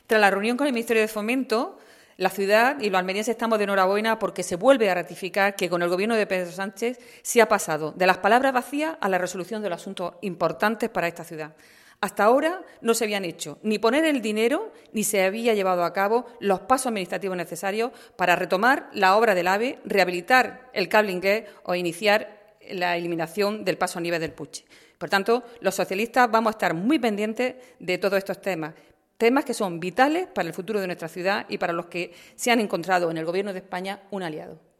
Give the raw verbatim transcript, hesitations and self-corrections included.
Tras la reunión con el Ministerio de Fomento, la ciudad y los almerienses estamos de enhorabuena porque se vuelve a ratificar que con el Gobierno de Pedro Sánchez se ha pasado de las palabras vacías a la resolución de los asuntos importantes para esta ciudad. Hasta ahora no se habían hecho ni poner el dinero ni se había llevado a cabo los pasos administrativos necesarios para retomar la obra del AVE, rehabilitar el cable inglés o iniciar la eliminación del paso a nivel del Puche. Por tanto, los socialistas vamos a estar muy pendientes de todos estos temas, temas que son vitales para el futuro de nuestra ciudad y para los que se han encontrado en el Gobierno de España un aliado.